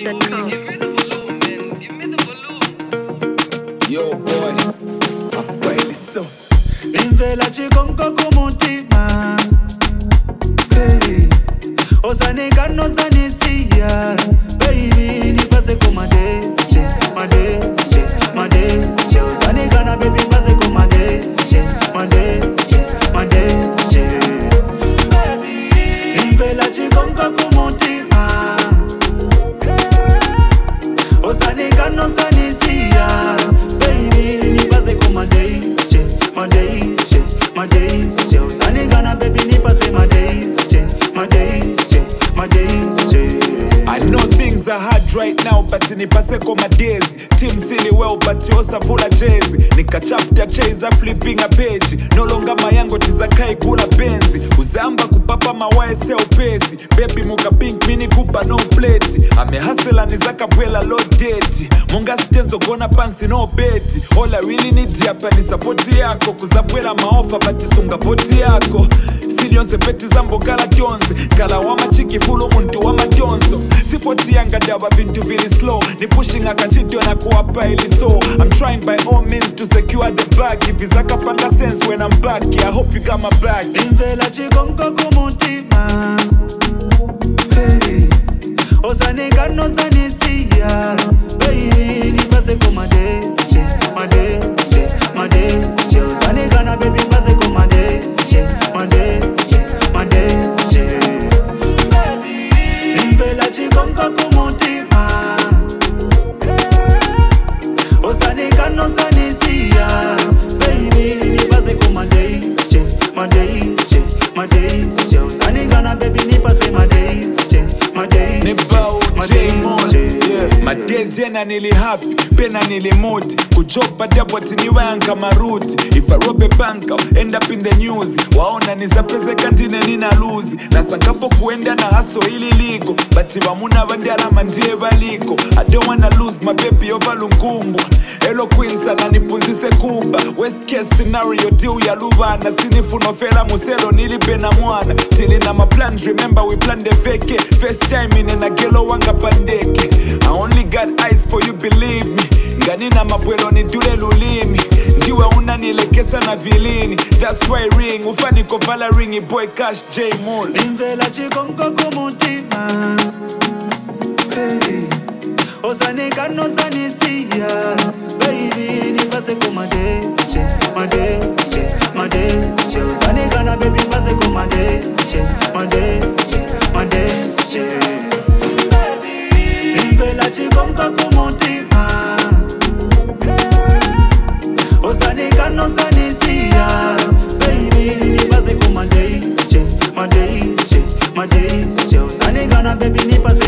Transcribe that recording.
ZWAP.com. Yo boy, abaili so Imvela chikonko kumutima baby Osanika no sanisia baby nipase kumadesche madesche Osanika na baby pase kumadesche madesche Imvela chikonko kumutima Osanika no sanisia baby nipase kumadesche madesche Osanika na baby nipase madesche I know things are hard right now, but nipase koma days. Team silly well, but yosa vula jezi. Nika chapter chase, flipping a page. No longer mayango tizakai kula benzi. Uzamba kupapa mawae se upesi. Baby muka pink mini kupa no plate. Ame hustler nizaka pwela low date. Munga stenzo gona pansi no beti. All I really need hapa ni support yako. Kuzabwela maofa bati sunga poti yako. Silionse peti zambo gala kionze. Gala wama chiki fulu muntu wama kionzo. Sipoti yanga dawa vintu vili slow. Ni pushing akachitio na kuwapa ili so. I'm trying by all means to secure the bag. If izaka panga sense when I'm back, yeah, I hope you got my back. Imvela chikonko kumutima baby Osanika no sanisia baby nipase kumadesche madesche Osanika na baby pase kumadesche madesche Imvela chikonko kumutima Osanika no sanisia baby nipase kumadesche madesche Osanika na baby nipase madesche My days yena nili happy, pena nili mood. Kuchopa dapoti niwa yanka maruti. If I rob a bank, I'll end up in the news. Waona nizapeze kantine nina lose. Na sangapo kuenda na haso ili ligo. But wamuna vandala mandie baliko. I don't wanna lose my baby over lunkumbu. Hello Queens ananipunzise kuba. Worst case scenario deal ya lubana. Sinifu nofela muselo nilipena mwana. Tili na my plans, remember we planned the vacay. First time in a gelo wanga pandeke. I only got eyes for you, believe me. Nganina mabwelo ni dule lulimi. Ndiwe unanilekesa na vilini. That's why ring, ufani kovala ringi. Boy Cash, J Moore. Imvela chikonko kumutima baby Osanika no sanisia baby nipase kumadesche madesche Osanika na baby pase kumadesche madesche Imvela chikonko kumutima Osanika no sanisia baby nipase kumadesche madesche Osanika na baby nipase